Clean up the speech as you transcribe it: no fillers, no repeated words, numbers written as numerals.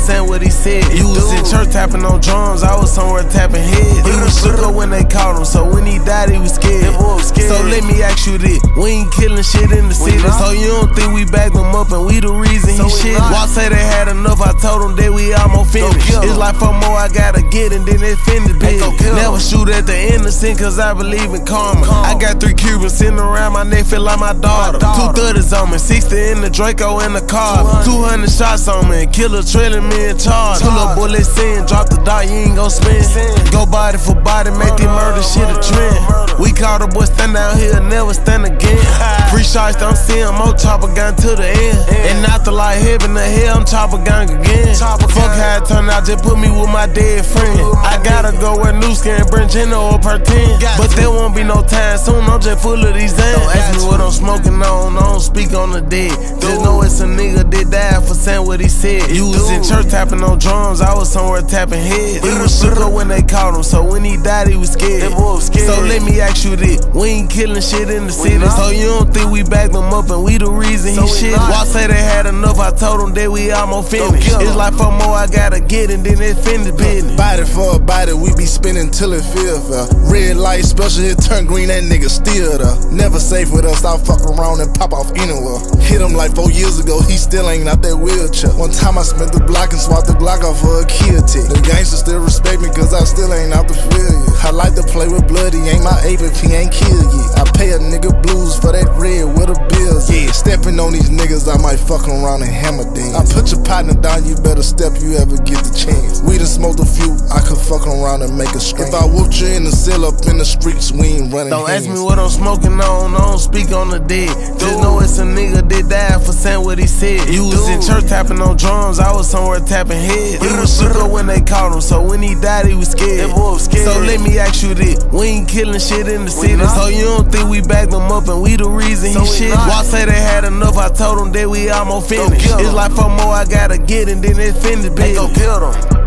saying what he said. You was in church tapping on drums, I was somewhere tapping heads. He was shook up when they caught him, so when he died, he was scared. So let me ask you this, we ain't killing shit in the city. So you don't think we backed them up and we the reason he shit? Why say they had enough, I told them that we almost finished. It's like for more I gotta get and then it finished, bitch. Never shoot at the innocent cause I believe in karma. I got 3 Cubans sitting around my neck, feel like my daughter. 230s on me, 60 in the Draco in the car. 200 shots on me, killer trailing me in charge. Pull up bullets in, drop the dot, you ain't gon' spin. Go body for body, make these murder shit a trend. We call the boy stand out here, never stand again. Free shots, don't see him, more chopper gun to the end. And after like heaven to hell, I'm chopper gun again. Fuck how it turned out, just put me with my dead friend. I gotta go where New Skin, bring Gino or Pertin. But there won't be no time soon, I'm just full of these ends. Don't ask me what I'm smoking on, I don't speak on the dead. Just know it's a nigga that died for saying what he said. You was in church tapping on drums, I was somewhere tapping heads. He was shook up when they caught him, so when he died, he was scared. So let me ask you this, we ain't killing shit in the city. So you don't think we backed them up and we the reason he shit? Why say they had enough, I told them that we almost finished. It's like for more I gotta get and then it finished business. Body for a body, we be spinning till it feel fair. Red light special, it turn green, that nigga still there. Never safe with us, I'll fuck around and pop off anywhere. Hit him like 4 years ago, he still ain't out that wheelchair. One time I spent the block and swapped the Glock off for a kill tick. The gangsters still respect me cause I still ain't out the field yet. I like to play with blood, he ain't my ape if he ain't killed yet. I pay a nigga blues for that red with the bills. Yeah, stepping on these niggas, I might fuck around and hammer dance. I put your partner down, you better step, you ever get the chance. We done smoked a few, I could fuck around and make a string. If I whooped you in the cell up in the streets, we ain't running. Don't ask me what I'm smoking on, I don't speak on the dead. Just know it's a nigga that died for saying what he said. You was in church tapping on drums, I was somewhere tapping heads. He was shook up when they caught him, so when he died, he was scared. So let me ask you this, we ain't killing shit in the city. So you don't think we backed them up and we the reason he shit? Why say they had enough, I told them that we almost finished. It's like for more I gotta get and then it finished, bitch. They gon' kill them.